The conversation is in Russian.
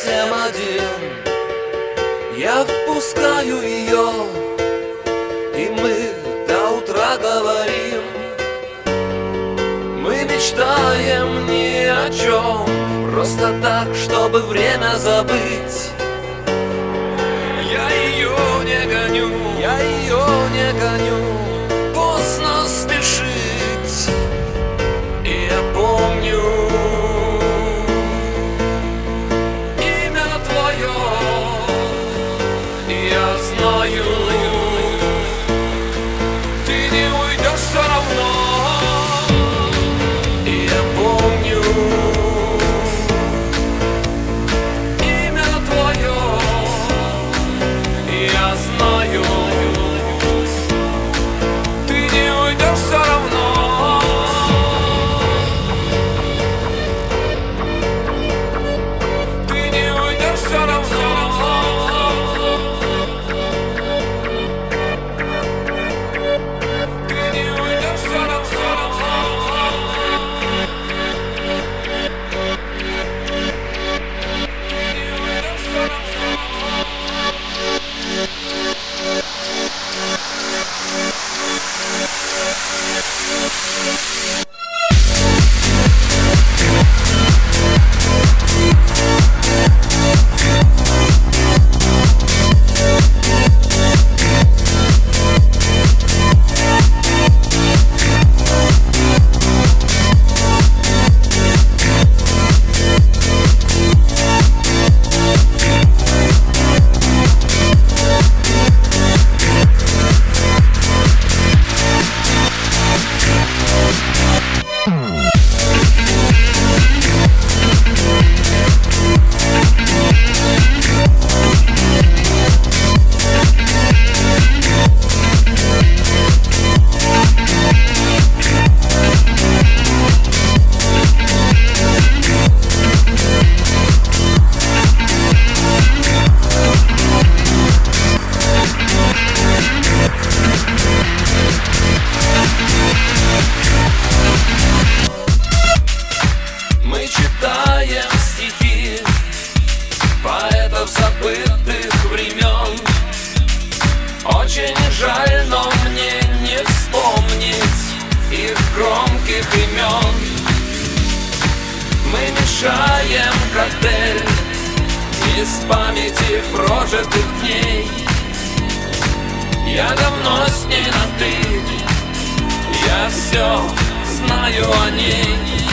совсем один. Я впускаю ее, и мы до утра говорим. Мы мечтаем ни о чем, просто так, чтобы время забыть. Я ее не гоню, я ее не гоню. Поздно спешить, и я помню имя твое, и я знаю, ты не уйдешь все равно. И я помню имя твое, и я знаю, ты не уйдешь все равно. Ты не уйдешь все равно. Ты не уйдешь все равно. Мы читаем стихи поэтов забытых времен. Очень жаль, но мне не вспомнить их громких имен. Мы мешаем коктейль из памяти прожитых дней. Я давно с ней на «ты», я все знаю о ней.